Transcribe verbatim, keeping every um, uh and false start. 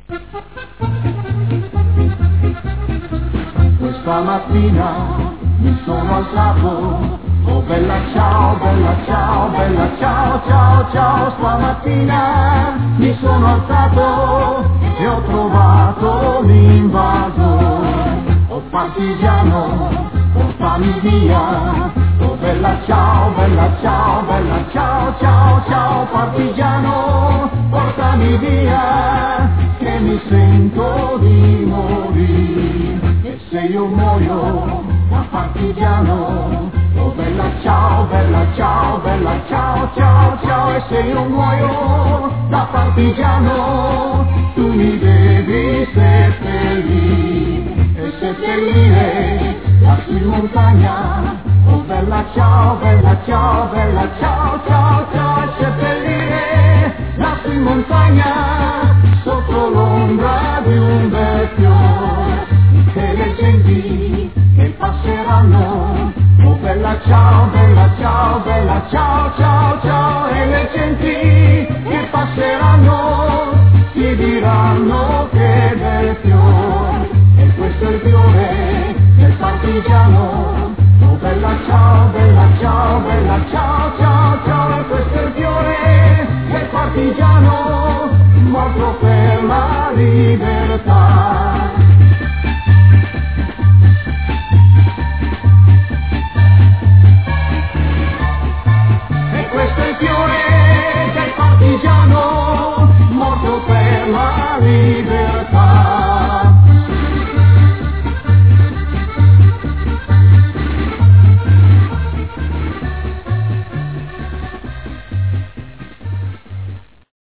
Questa mattina mi sono alzato, oh bella ciao, bella ciao, bella ciao, ciao, ciao. Stamattina mi sono alzato e ho trovato l'invaso. Oh partigiano, portami via, oh bella ciao, bella ciao, bella ciao, ciao, ciao. Partigiano, portami via, che mi sento di morire. E se io muoio da partigiano, oh bella ciao, bella ciao, bella ciao, ciao, ciao. E se io muoio da partigiano, tu mi devi seppellire, e seppellire lassù in montagna. Oh bella ciao, bella ciao, bella ciao, ciao, ciao. E seppellire lassù in montagna, sotto l'ombra di un bel fiore, che le genti che passeranno, oh bella ciao, bella ciao, bella ciao, ciao, ciao. E le genti che passeranno ti diranno che bel fiore, e questo è il fiore del partigiano. Oh bella ciao, bella ciao, bella ciao, ciao, ciao. E questo è il fiore del partigiano, morto per la libertà.